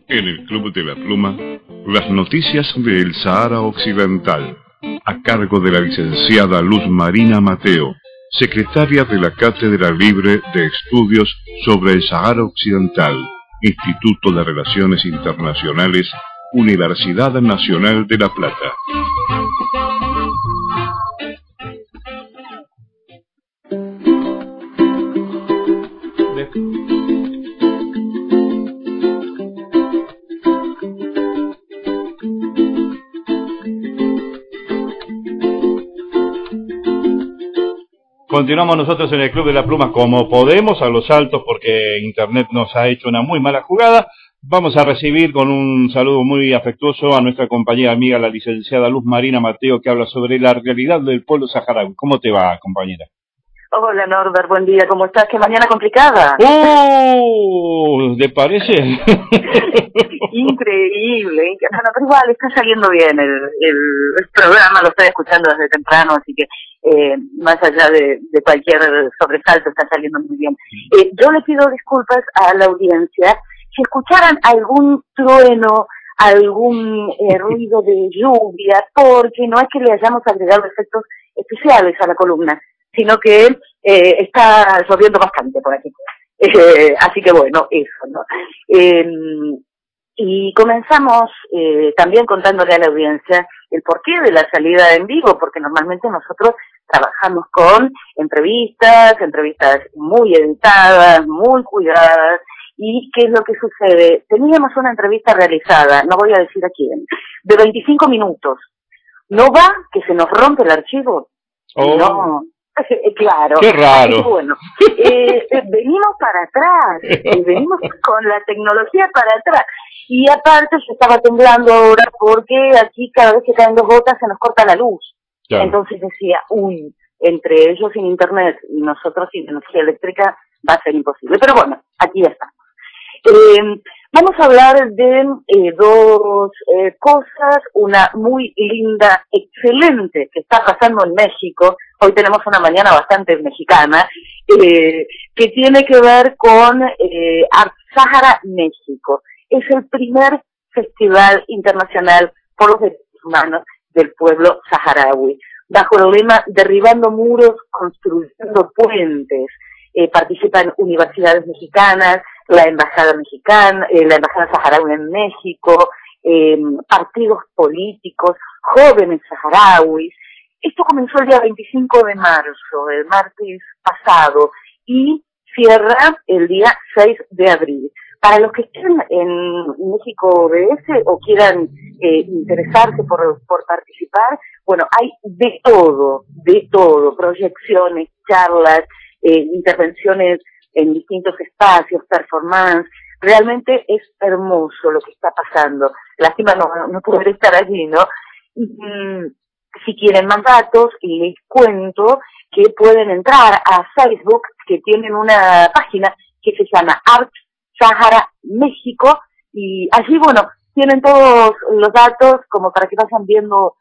En el Club de la Pluma, las noticias del Sahara Occidental, a cargo de la licenciada Luz Marina Mateo, secretaria de la Cátedra Libre de Estudios sobre el Sahara Occidental, Instituto de Relaciones Internacionales, Universidad Nacional de La Plata. Continuamos nosotros en el Club de la Pluma como podemos, a los saltos, porque Internet nos ha hecho una muy mala jugada. Vamos a recibir con un saludo muy afectuoso a nuestra compañera amiga, la licenciada Luz Marina Mateo, que habla sobre la realidad del pueblo saharaui. ¿Cómo te va, compañera? Hola, Norbert, buen día, ¿cómo estás? ¿Qué mañana complicada? ¿Te parece? Increíble. Bueno, pero igual está saliendo bien el programa, lo estoy escuchando desde temprano, así que más allá de cualquier sobresalto está saliendo muy bien. Yo le pido disculpas a la audiencia si escucharan algún trueno, algún ruido de lluvia, porque no es que le hayamos agregado efectos especiales a la columna, sino que está lloviendo bastante por aquí. Así que bueno, eso, ¿no? Y comenzamos también contándole a la audiencia el porqué de la salida en vivo, porque normalmente nosotros trabajamos con entrevistas muy editadas, muy cuidadas. ¿Y qué es lo que sucede? Teníamos una entrevista realizada, no voy a decir a quién, de 25 minutos. ¿No va que se nos rompe el archivo? Oh. No. Claro. Qué raro. Así que bueno, venimos para atrás, venimos con la tecnología para atrás. Y aparte se estaba temblando ahora porque aquí cada vez que caen 2 gotas se nos corta la luz. Claro. Entonces decía, entre ellos sin internet y nosotros sin energía eléctrica va a ser imposible. Pero bueno, aquí ya estamos. Vamos a hablar de 2 cosas, una muy linda, excelente, que está pasando en México. Hoy tenemos una mañana bastante mexicana, que tiene que ver con Art Sahara México. Es el primer festival internacional por los derechos humanos del pueblo saharaui, bajo el lema Derribando muros, construyendo puentes. Participan universidades mexicanas, la embajada mexicana, la embajada saharaui en México, partidos políticos, jóvenes saharauis. Esto comenzó el día 25 de marzo, el martes pasado, y cierra el día 6 de abril. Para los que estén en México BS o quieran interesarse por participar, bueno, hay de todo, proyecciones, charlas, intervenciones en distintos espacios, performance. Realmente es hermoso lo que está pasando. Lástima no poder estar allí, ¿no? Si quieren más datos, les cuento que pueden entrar a Facebook, que tienen una página que se llama Art Sahara México, y allí, bueno, tienen todos los datos como para que vayan viendo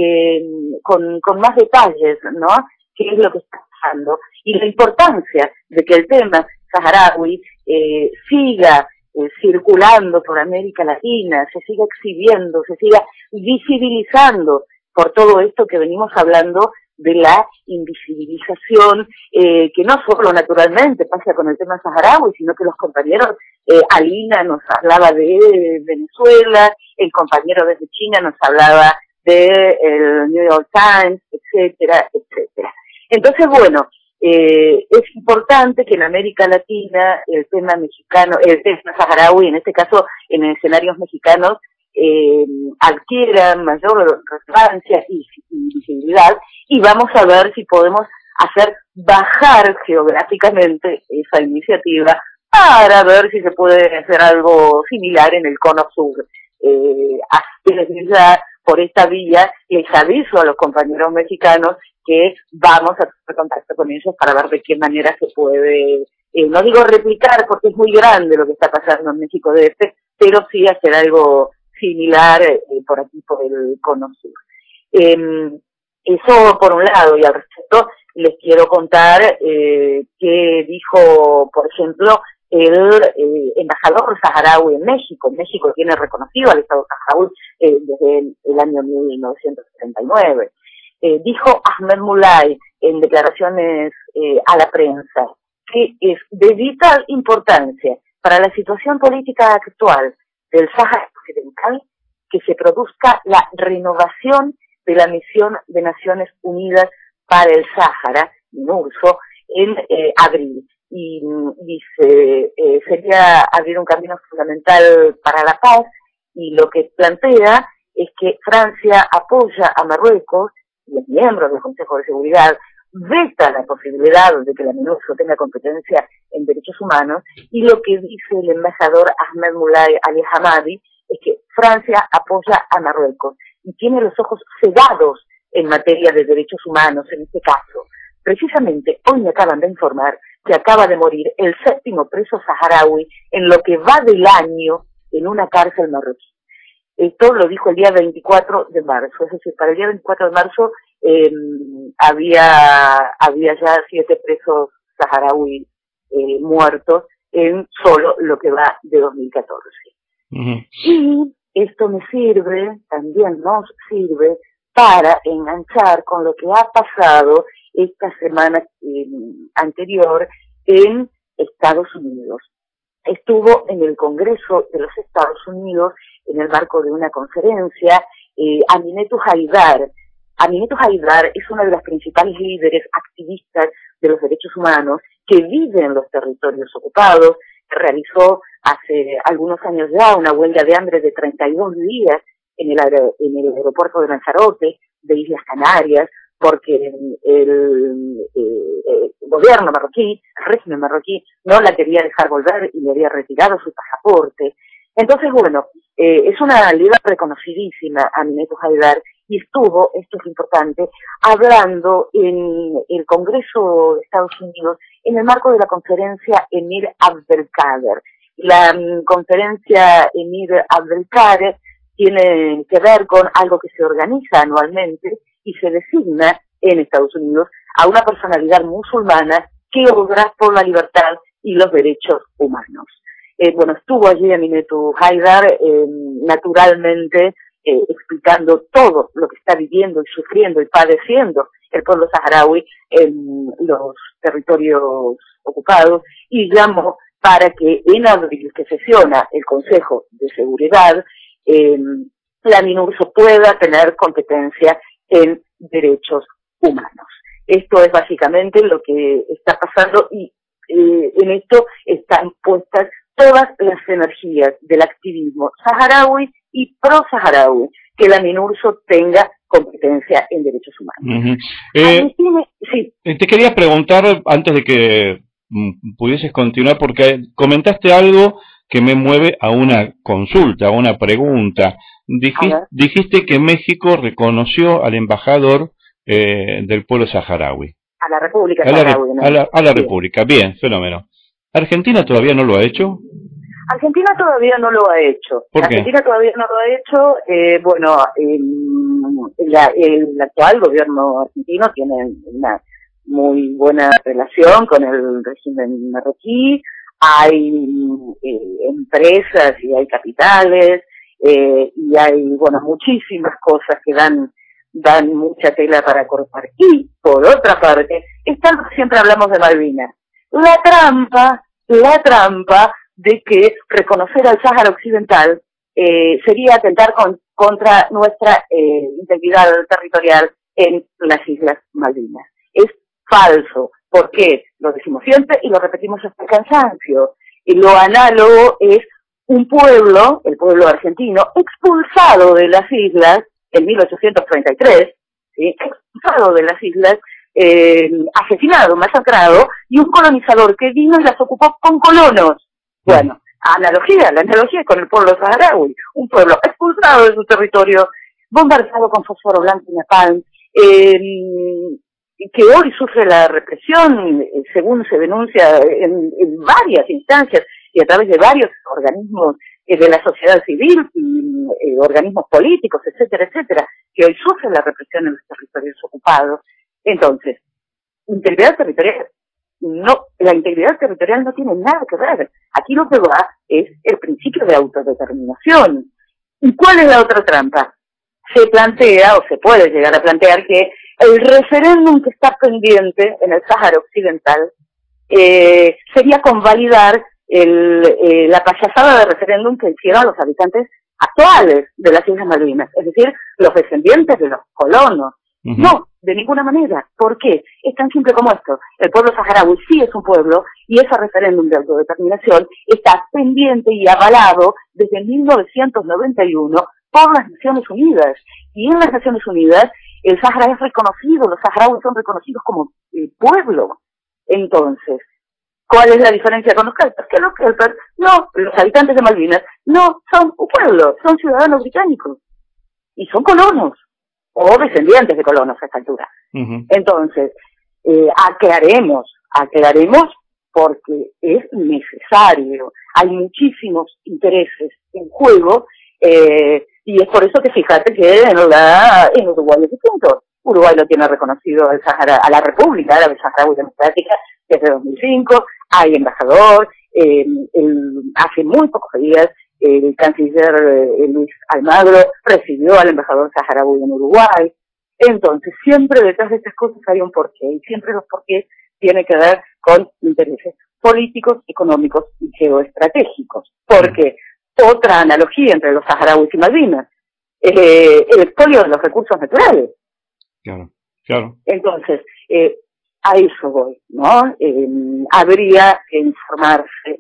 con más detalles, ¿no? Qué es lo que está pasando y la importancia de que el tema saharaui siga circulando por América Latina, se siga exhibiendo, se siga visibilizando por todo esto que venimos hablando de la invisibilización, que no solo naturalmente pasa con el tema saharaui, sino que los compañeros, Alina nos hablaba de Venezuela, el compañero desde China nos hablaba de el New York Times, etcétera, etcétera. Entonces, bueno, es importante que en América Latina el tema mexicano, el tema saharaui, en este caso en escenarios mexicanos, adquiera mayor relevancia y visibilidad, y vamos a ver si podemos hacer bajar geográficamente esa iniciativa para ver si se puede hacer algo similar en el Cono Sur. Así desde ya, por esta vía, les aviso a los compañeros mexicanos que vamos a tener contacto con ellos para ver de qué manera se puede, no digo replicar porque es muy grande lo que está pasando en México DF, pero sí hacer algo similar por aquí, por el Cono Sur. Eso por un lado, y al respecto les quiero contar que dijo, por ejemplo, el embajador saharaui en México. México tiene reconocido al Estado saharaui desde el año 1979. Dijo Ahmed Mulay en declaraciones a la prensa que es de vital importancia para la situación política actual del Sáhara Occidental que se produzca la renovación de la misión de Naciones Unidas para el Sáhara, MINURSO, en abril. Y dice, sería abrir un camino fundamental para la paz, y lo que plantea es que Francia apoya a Marruecos, y es miembro del Consejo de Seguridad, veta la posibilidad de que la MINURSO tenga competencia en derechos humanos, y lo que dice el embajador Ahmed Mulay Ali Hamadi es que Francia apoya a Marruecos y tiene los ojos cegados en materia de derechos humanos en este caso. Precisamente hoy me acaban de informar que acaba de morir el 7º preso saharaui en lo que va del año en una cárcel marroquí. Esto lo dijo el día 24 de marzo, es decir, para el día 24 de marzo había ya 7 presos saharaui muertos en solo lo que va de 2014. Y esto me sirve, también nos sirve, para enganchar con lo que ha pasado esta semana anterior en Estados Unidos. Estuvo en el Congreso de los Estados Unidos en el marco de una conferencia Aminatu Haidar. Aminatu Haidar es una de las principales líderes activistas de los derechos humanos que vive en los territorios ocupados. Realizó hace algunos años ya una huelga de hambre de 32 días en el aeropuerto de Lanzarote, de Islas Canarias, porque el gobierno marroquí, el régimen marroquí, no la quería dejar volver y le había retirado su pasaporte. Entonces, bueno, es una líder reconocidísima, Aminatu Haidar, y estuvo, esto es importante, hablando en el Congreso de Estados Unidos en el marco de la conferencia Emir Abdelkader. La conferencia Emir Abdelkader tiene que ver con algo que se organiza anualmente y se designa en Estados Unidos a una personalidad musulmana que obra por la libertad y los derechos humanos. Bueno, estuvo allí Aminatu Haidar, naturalmente, explicando todo lo que está viviendo y sufriendo y padeciendo el pueblo saharaui en los territorios ocupados, y llamó para que en abril, que sesiona el Consejo de Seguridad, la MINURSO pueda tener competencia en derechos humanos. Esto es básicamente lo que está pasando, y en esto están puestas todas las energías del activismo saharaui y pro-saharaui, que la MINURSO tenga competencia en derechos humanos. Sí. Te quería preguntar, antes de que pudieses continuar, porque comentaste algo que me mueve a una consulta, a una pregunta. Dijiste que México reconoció al embajador del pueblo saharaui. A la República Saharaui. A la República, bien, fenómeno. ¿Argentina todavía no lo ha hecho? Argentina todavía no lo ha hecho. ¿Por qué? Argentina todavía no lo ha hecho. Bueno, el actual gobierno argentino tiene una muy buena relación con el régimen marroquí. Hay empresas y hay capitales y hay, bueno, muchísimas cosas que dan mucha tela para cortar. Y, por otra parte, siempre hablamos de Malvinas. La trampa de que reconocer al Sáhara Occidental sería atentar contra nuestra integridad territorial en las Islas Malvinas. Es falso. ¿Por qué? Lo decimos siempre y lo repetimos hasta el cansancio. Y lo análogo es un pueblo, el pueblo argentino, expulsado de las islas en 1833, ¿sí? Expulsado de las islas, asesinado, masacrado, y un colonizador que vino y las ocupó con colonos. Bueno, la analogía con el pueblo saharaui, un pueblo expulsado de su territorio, bombardeado con fósforo blanco y napalm, que hoy sufre la represión, según se denuncia en varias instancias y a través de varios organismos de la sociedad civil y organismos políticos, etcétera, etcétera, que hoy sufren la represión en los territorios ocupados. Entonces, integridad territorial no, la integridad territorial no tiene nada que ver. Aquí lo que va es el principio de autodeterminación. ¿Y cuál es la otra trampa? Se plantea, o se puede llegar a plantear, que el referéndum que está pendiente en el Sáhara Occidental sería convalidar la payasada de referéndum que hicieron los habitantes actuales de las Islas Malvinas, es decir, los descendientes de los colonos. Uh-huh. No, de ninguna manera. ¿Por qué? Es tan simple como esto. El pueblo saharaui sí es un pueblo y ese referéndum de autodeterminación está pendiente y avalado desde 1991 por las Naciones Unidas. Y en las Naciones Unidas el Sahara es reconocido, los saharauis son reconocidos como pueblo. Entonces, ¿cuál es la diferencia con los kelpers? Que los kelpers, no, los habitantes de Malvinas, no son un pueblo, son ciudadanos británicos. Y son colonos, o descendientes de colonos a esta altura. Uh-huh. Entonces, aclaremos, porque es necesario. Hay muchísimos intereses en juego, y es por eso que fíjate que en Uruguay es distinto. Uruguay lo tiene reconocido al Sahara, a la República Árabe Saharaui Democrática desde 2005, hay embajador, hace muy pocos días el canciller Luis Almagro recibió al embajador saharaui en Uruguay. Entonces, siempre detrás de estas cosas hay un porqué, y siempre los porqués tienen que ver con intereses políticos, económicos y geoestratégicos. Porque otra analogía entre los saharauis y Malvinas, el expolio de los recursos naturales. Claro, claro. Entonces, a eso voy, ¿no? Habría que informarse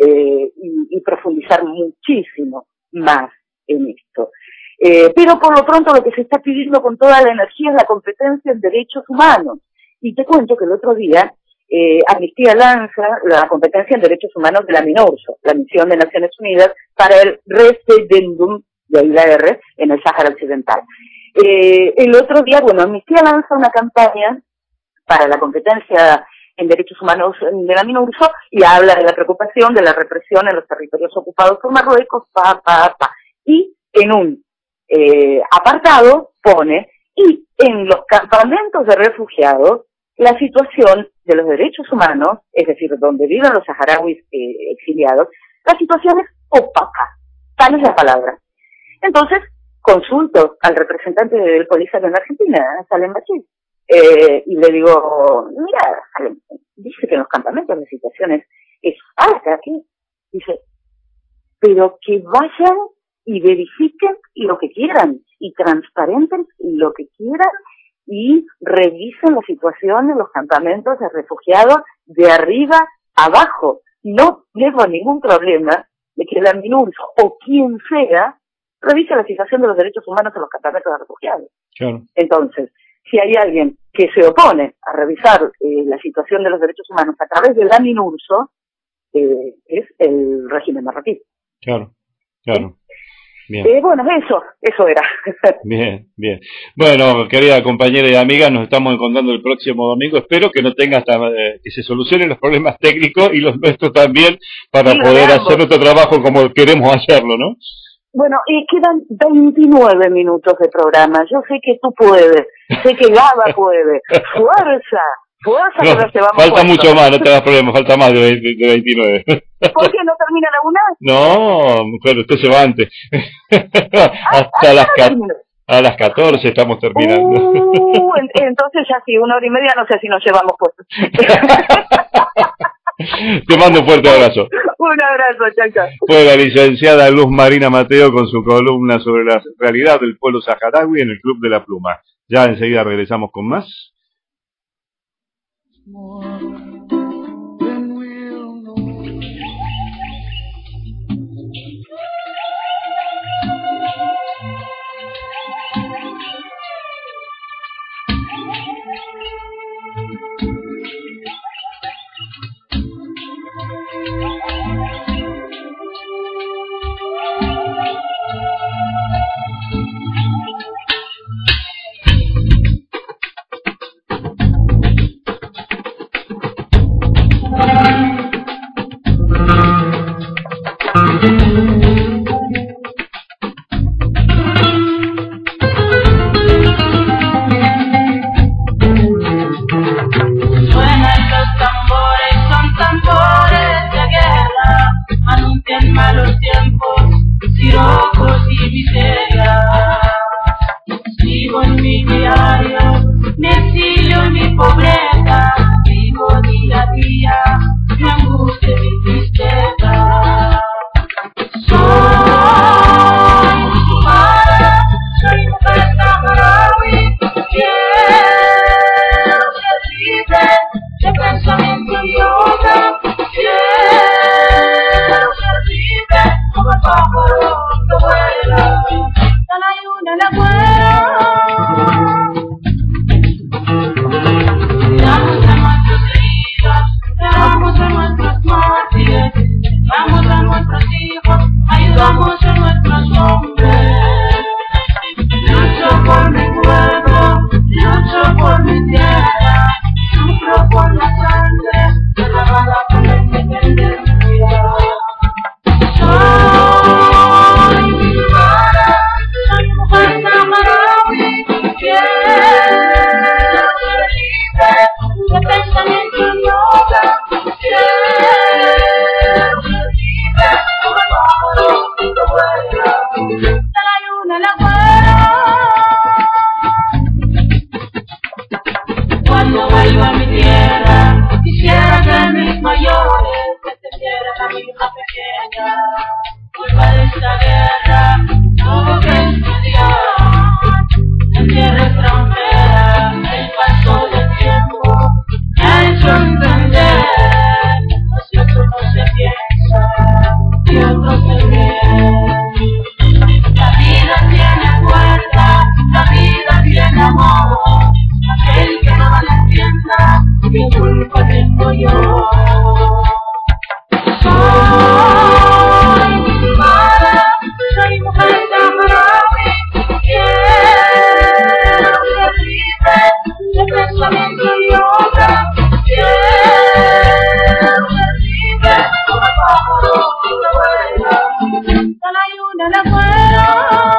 y profundizar muchísimo más en esto. Pero por lo pronto lo que se está pidiendo con toda la energía es la competencia en derechos humanos. Y te cuento que el otro día Amnistía lanza la competencia en derechos humanos de la MINURSO, la Misión de Naciones Unidas para el Referéndum, de ahí la R, en el Sáhara Occidental. El otro día, Amnistía lanza una campaña para la competencia en derechos humanos de la MINURSO y habla de la preocupación de la represión en los territorios ocupados por Marruecos, y en un apartado pone, y en los campamentos de refugiados, la situación de los derechos humanos, es decir, donde viven los saharauis exiliados, la situación es opaca, tal es la palabra. Entonces, consulto al representante del Polisario en Argentina, Salem Bachir, y le digo, mira, Salem, dice que en los campamentos la situación es alta aquí. Dice, pero que vayan y verifiquen lo que quieran, y transparenten lo que quieran, y revisen la situación en los campamentos de refugiados de arriba a abajo. No tengo ningún problema de que la MINURSO o quien sea revise la situación de los derechos humanos en los campamentos de refugiados. Claro. Entonces, si hay alguien que se opone a revisar la situación de los derechos humanos a través de la MINURSO, es el régimen marroquí. Claro, claro. Bien. Eso era. Bien, bien. Bueno, querida compañera y amiga, nos estamos encontrando el próximo domingo. Espero que no tenga hasta que se solucionen los problemas técnicos y los nuestros también para poder hacer nuestro trabajo como queremos hacerlo, ¿no? Bueno, y quedan 29 minutos de programa. Yo sé que tú puedes, sé que Gaba puede. ¡Fuerza! No, falta mucho más, no te hagas problema, falta más de 29. ¿Por qué no termina la una? No, mujer, usted se va antes. A las 14 estamos terminando. Entonces ya sí, 1 hora y media, no sé si nos llevamos puestos. Te mando un fuerte abrazo. Un abrazo, chaca. Fue la licenciada Luz Marina Mateo con su columna sobre la realidad del pueblo saharaui en el Club de la Pluma. Ya enseguida regresamos con más. son nuestros hombres. Lucho por mi pueblo, lucho por mi tierra, sufro por la sangre derramada por la independencia. Soy mujer saharaui, quiero ser libre de pensamiento y obra, quiero ser libre como el pájaro que vuela de la luna a la afuera. Cuando vuelva a mi tierra, quisiera que mis mayores entendieran a mi hija pequeña. Culpa de esta guerra, tuvo que estudiar en tierra extranjera. El paso del tiempo me ha hecho entender, pues si otro no se piensa y otro se cree. La vida tiene fuerza, la vida tiene amor. Aquel que no la entienda, ¿qué culpa tengo yo? Soy mujer saharaui, quiero ser libre de pensamiento y obra, quiero ser libre como el pájaro que vuela de la luna a la afuera.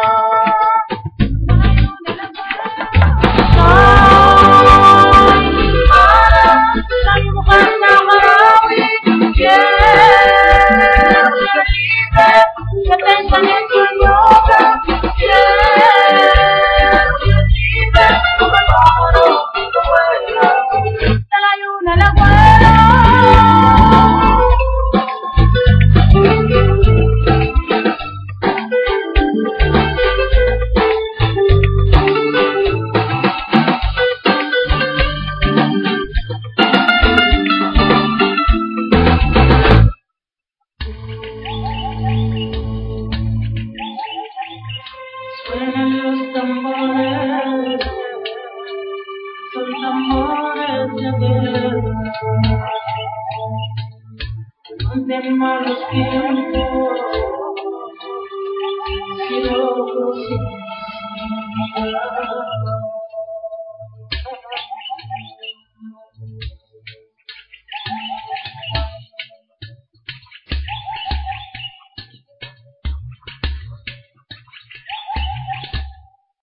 Soy mujer saharaui, quiero ser libre de pensamiento y obra, quiero ser libre como el pájaro que vuela de la luna a la afuera. Suenan los tambores, son tambores de guerra, de malos tiempos, si locos y